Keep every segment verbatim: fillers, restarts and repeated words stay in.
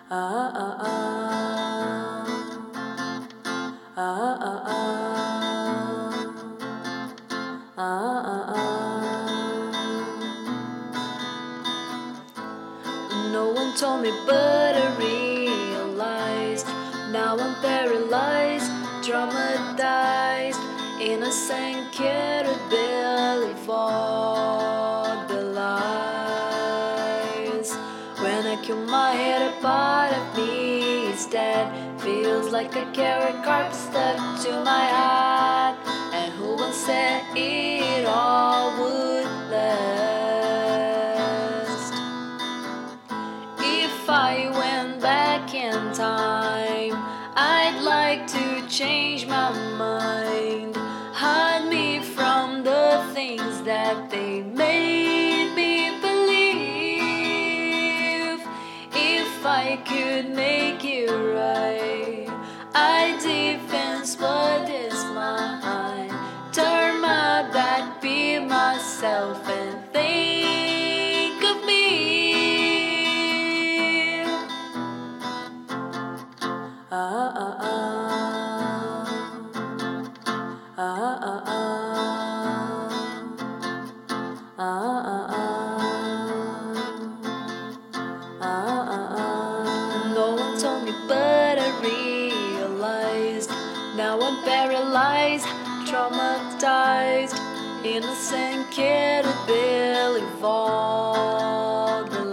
ah ah ah ah ah ah ah ah. No one told me, but I realized. Now I'm paralyzed, traumatized, innocent, can't barely fog the lies. When I kill my head, a part of me is dead. Feels like a carrot carp stuck to my heart. And who once said it all would last? If I went back in time, I'd like to change my mind. Hide me from the things that they made me believe. If I could make it right, I'd defense what is mine. Turn my back, be myself, and think of me. Ah ah ah ah ah ah ah ah ah ah. No one told me, but I realized. Now I'm paralyzed, traumatized, innocent, can't barely fog the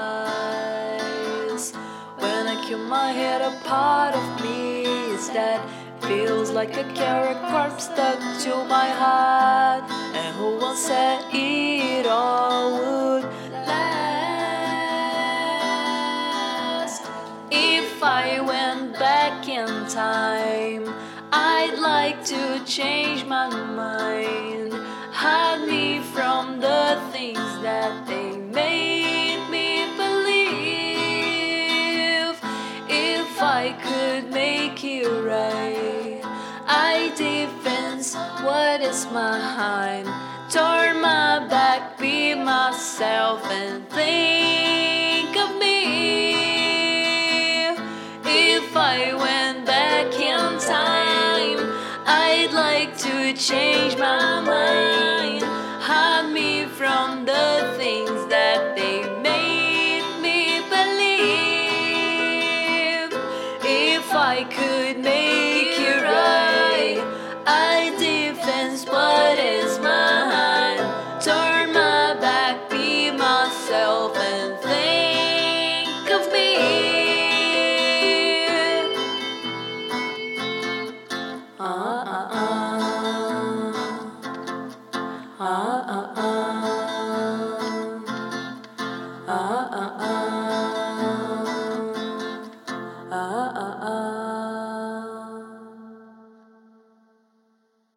lies. When I kill my head, a part of me is dead. Feels like a carrot carp stuck to my heart. And who once said it all would last? If I went back in time, I'd like to change my mind. Hide me from the things that they made me believe. If I could make it right, I defense what is mine. Turn my back, be myself, and think of me. If I went back in time, I'd like to change my mind.